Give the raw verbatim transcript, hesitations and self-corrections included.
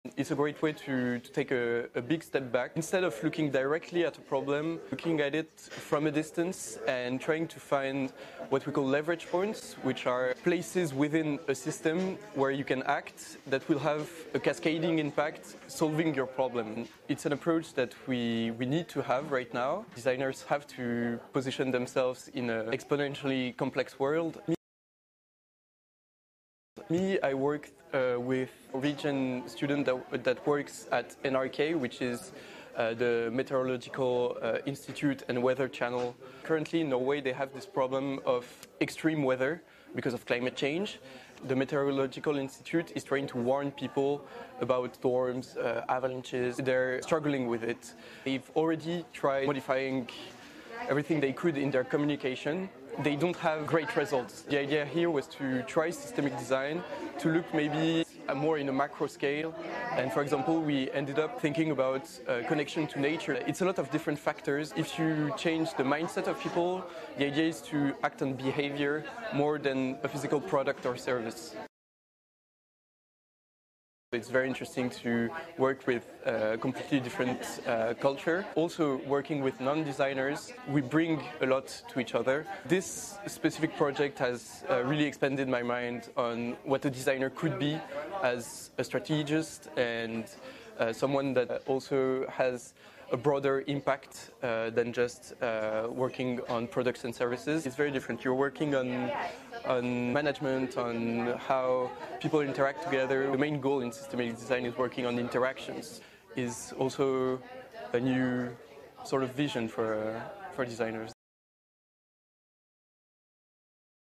It's a great way to, to take a, a big step back. Instead of looking directly at a problem, looking at it from a distance and trying to find what we call leverage points, which are places within a system where you can act that will have a cascading impact solving your problem. It's an approach that we, we need to have right now. Designers have to position themselves in an exponentially complex world. Me, I work uh, with a region student that, that works at N R K, which is uh, the Meteorological uh, Institute and Weather Channel. Currently in Norway they have this problem of extreme weather because of climate change. The Meteorological Institute is trying to warn people about storms, uh, avalanches. They're struggling with it. They've already tried modifying everything they could in their communication. They don't have great results. The idea here was to try systemic design, to look maybe more in a macro scale. And for example, we ended up thinking about uh, connection to nature. It's a lot of different factors. If you change the mindset of people, the idea is to act on behavior more than a physical product or service. It's very interesting to work with a completely different uh, culture. Also working with non-designers, we bring a lot to each other. This specific project has uh, really expanded my mind on what a designer could be as a strategist and uh, someone that also has a broader impact uh, than just uh, working on products and services. It's very different. You're working on on management, on how people interact together. The main goal in systematic design is working on interactions. Is also a new sort of vision for uh, for designers.